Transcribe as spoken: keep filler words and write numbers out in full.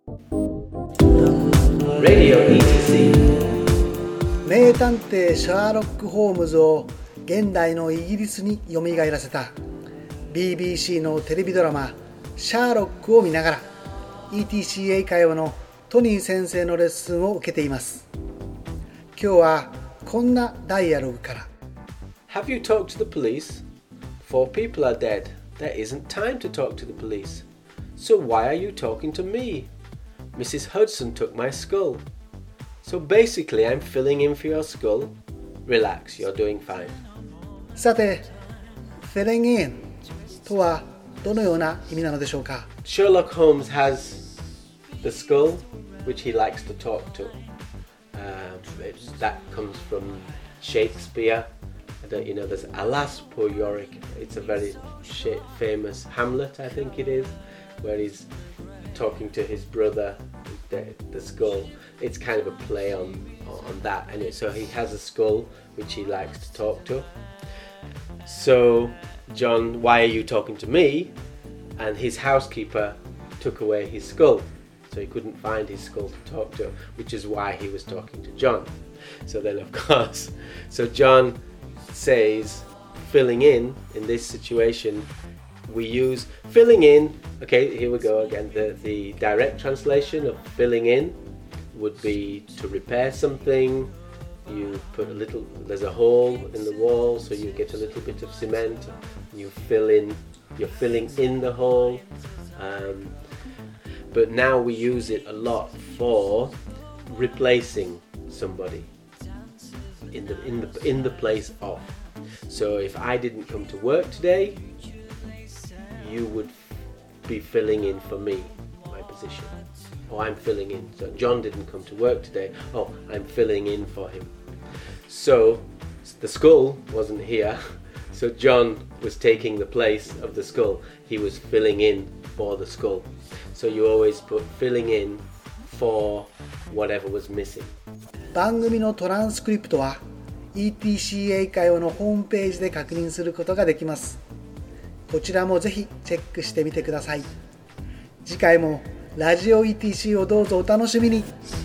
Radio イーティーシー名探偵シャーロック・ホームズを現代のイギリスによみがえらせた ビービーシー のテレビドラマシャーロックを見ながら イーティーシー 英会話のトニー先生のレッスンを受けています。今日はこんなダイアログから。 Have you talked to the police? Four people are dead. There isn't time to talk to the police. So why are you talking to me? Missus Hudson took my skull. So basically I'm filling in for your skull. Relax, you're doing fine. さて、filling in とはどのような意味なのでしょうか。 Sherlock Holmes has the skull which he likes to talk to. Um, it's, that comes from Shakespeare. I don't, you know, there's Alas, poor Yorick. It's a very sh- famous Hamlet, I think it is, where he's talking to his brother, the, the skull. It's kind of a play on on that. Anyway, so he has a skull which he likes to talk to. So, John, why are you talking to me? And his housekeeper took away his skull. So he couldn't find his skull to talk to, which is why he was talking to John. So then, of course, so John says filling in in this situation, we use filling in. Okay, here we go again. The, the direct translation of filling in would be to repair something. You put a little, there's a hole in the wall, so you get a little bit of cement. You fill in, you're filling in the hole. Um, but now we use it a lot for replacing somebody in the in the in the place of. So if I didn't come to work today, you would be filling in for me, my position. Or I'm filling in. So John didn't come to work today. Oh, I'm filling in for him. So the skull wasn't here. So John was taking the place of the skull. He was filling in for the skull. So you always put filling in for whatever was missing. 番組のトランスクリプトは イーティーシー 英会話のホームページで確認することができます。こちらもぜひチェックしてみてください。次回もラジオ イーティーシー をどうぞお楽しみに。